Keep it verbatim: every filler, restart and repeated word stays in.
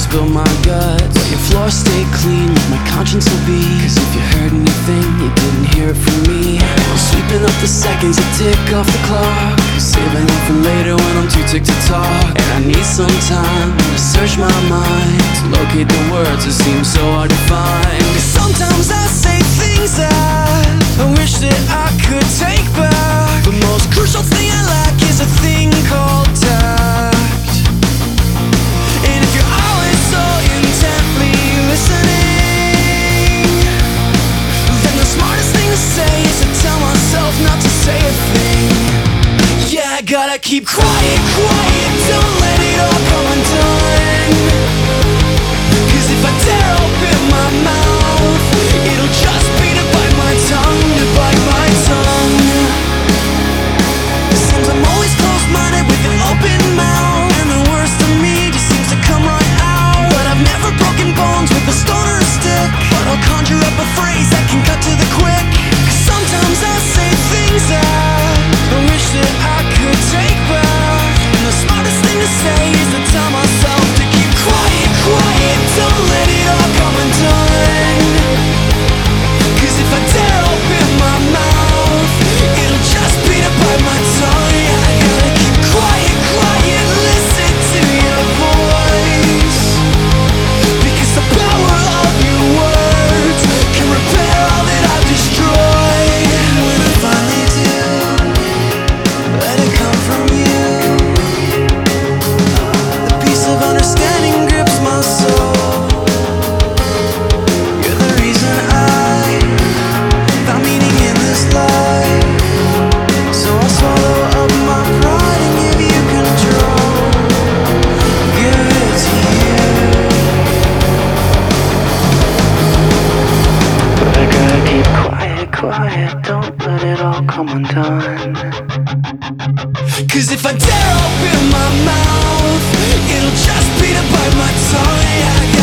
spill my guts, but your floor stay clean, like my conscience will be. Cause if you heard anything, you didn't hear it from me. I'm sweeping up the seconds that tick off the clock, saving them for later when I'm too ticked to talk. And I need some time to search my mind, to locate the words that seem so hard to find. Cause sometimes I say things that I wish that I could take back. The most crucial thing I lack is a thing called tact. And if you're always so intently listening, then the smartest thing to say is to tell myself not to say a thing. Yeah, I gotta keep quiet, quiet, don't let it all come undone. Cause if I dare open my mouth, it'll just be to bite my tongue, to bite my tongue. It seems I'm always closed-minded with an open mouth, and the worst of me just seems to come right out. But I've never broken bones with a stone or a stick, but I'll conjure up a phrase that can cut to the quick. Cause sometimes I say things that I wish that I could take back, and the smartest thing to say is to tell myself to keep quiet, quiet, don't let it all come undone. Cause if I dare open my mouth, it'll just be to bite my tongue. Yeah, I gotta keep quiet, quiet, listen to your voice, because the power of your words can repair all that I've destroyed. When I finally do let it come from you, the peace of understanding grips my soul. You're the reason I found meaning in this life, so I'll swallow up my pride and give you control. Give it to you, but I gotta keep quiet, quiet, don't let it all come undone. Cause if I dare open my mouth, it'll just be to bite my tongue. Yeah, I